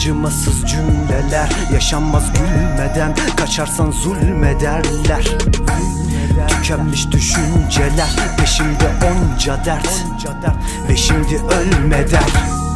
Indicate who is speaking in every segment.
Speaker 1: Acımasız cümleler yaşanmaz gülmeden, kaçarsan zulmederler. Tükenmiş düşünceler, peşimde onca dert, ve şimdi ölme der.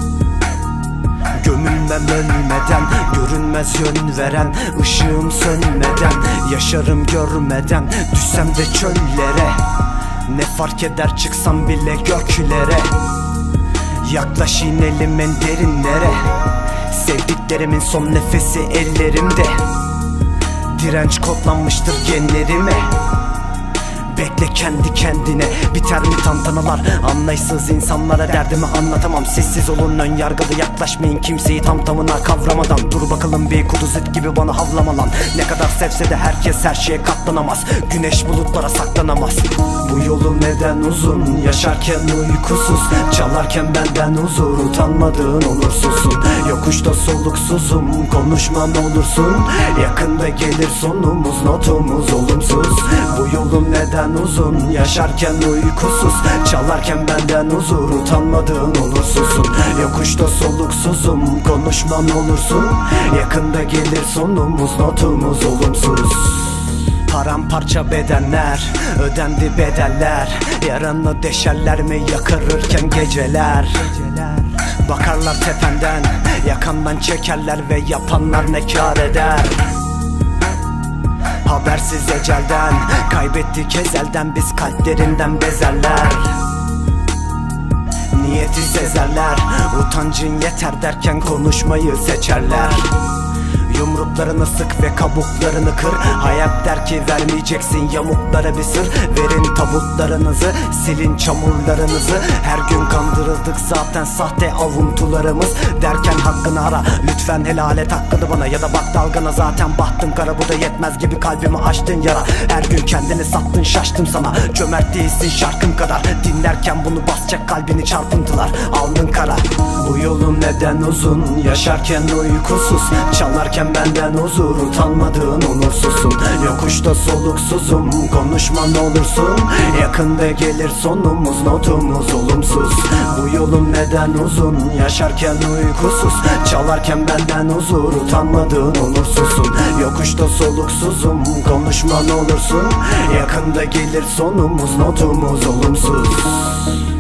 Speaker 1: Gömülmem ölmeden, görünmez yön veren, ışığım sönmeden, yaşarım görmeden. Düşsem de çöllere, ne fark eder çıksam bile göklere. Yaklaş inelim en derinlere, sevdiklerimin son nefesi ellerimde. Direnç kodlanmıştır genlerime. Bekle kendi kendine, biter mi tantanalar? Anlayışsız insanlara derdimi anlatamam. Sessiz olun, ön yargılı yaklaşmayın kimseyi tam tamına kavramadan. Dur bakalım bir kuduzit gibi bana havlama lan. Ne kadar sevse de herkes her şeye katlanamaz. Güneş bulutlara saklanamaz. Bu yolun neden uzun, yaşarken uykusuz, çalarken benden huzur, utanmadığın olursuzsun. Yokuşta soluksuzum, konuşma ne olursun. Yakında gelir sonumuz, notumuz olumsuz. Bu yolun neden uzun, yaşarken uykusuz, çalarken benden huzur, utanmadığın olursuzsun. Yokuşta soluksuzum, konuşma ne olursun. Yakında gelir sonumuz, notumuz olumsuz. Paramparça bedenler, ödendi bedeller. Yaranı deşerler mi yakarırken geceler? Bakarlar tependen, yakandan çekerler ve yapanlar ne kâr eder? Habersiz ecelden, kaybettik ezelden, biz kalplerinden bezerler. Niyeti sezerler, utancın yeter derken konuşmayı seçerler. Yumruklarını sık ve kabuklarını kır. Hayat der ki vermeyeceksin yamuklara bir sır. Verin tabutlarınızı, silin çamurlarınızı. Her gün kandırıldık zaten sahte avuntularımız. Derken hakkını ara, lütfen helal et hakkını bana. Ya da bak dalgana, zaten bahtım kara. Bu da yetmez gibi kalbimi açtın yara. Her gün kendini sattın, şaştım sana. Cömert değilsin şarkım kadar. Dinlerken bunu basacak kalbini çarpıntılar. Alnın kara. Bu yolun neden uzun, yaşarken uykusuz, çalarken benden huzur, utanmadığın onursuzsun. Yokuşta soluksuzum, konuşma ne olursun. Yakında gelir sonumuz, notumuz olumsuz. Bu yolun neden uzun, yaşarken uykusuz, çalarken benden huzur, utanmadığın onursuzsun. Yokuşta soluksuzum, konuşma ne olursun. Yakında gelir sonumuz, notumuz olumsuz.